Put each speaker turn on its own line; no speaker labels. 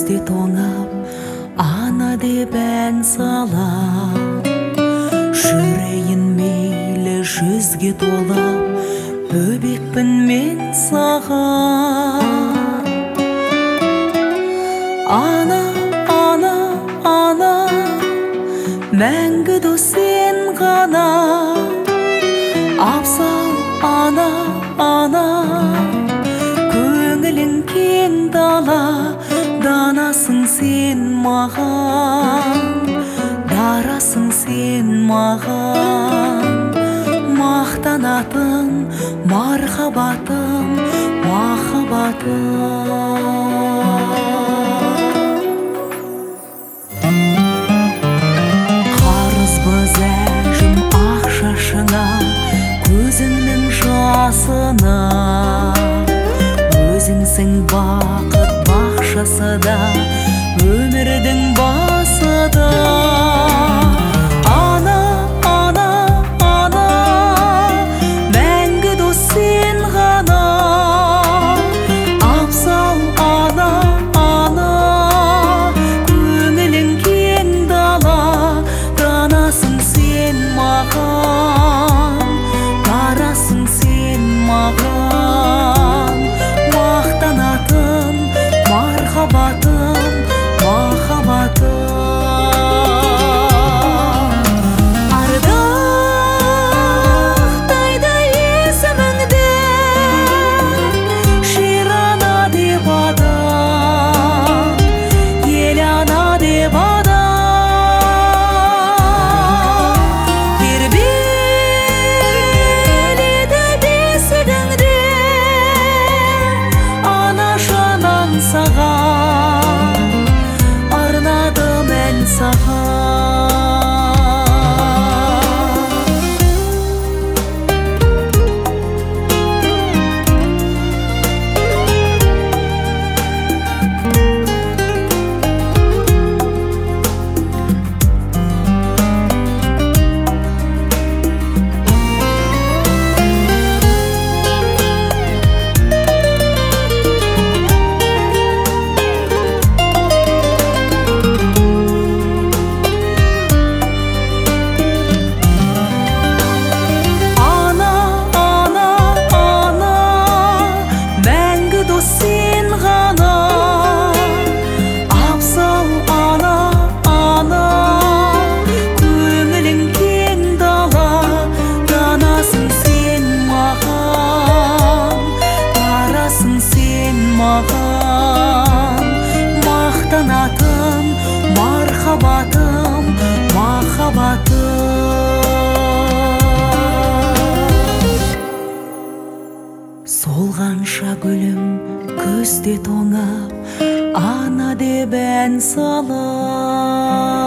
көзде тоңап, ана деп ән салам. Жүрейін мейлі жүзге толап, бөбекпін мен саған. Ана, ана, ана, мәңгі дос сен ғана. Абзал ана, ана, көңілің кең дала. Данасың сен маған, дарасың сен маған. Мақтанатын мархабатым, махаббатым. Қарызбыз әжім ақ шашыңа, көзіңнің жасына. Өзіңсің бақыт бақшасы да, өмірдің басы да. Ана, ана, ана, мәңгі дос сен ғана. Абзал ана, ана, көңілің кең дала. Данасың сен маған, дарасың сен маған. Мақтанатын мархабатым, махаббатым. Ардақтайды есіміңді, жер ана деп адам, ел ана деп адам. Тербеледі бесігіңде, ана жанан саған, арнадым ән саған. Мақтанатын мархабатым, махаббатым. Солғанша гүлім көзде тоңап, ана деп ән салам.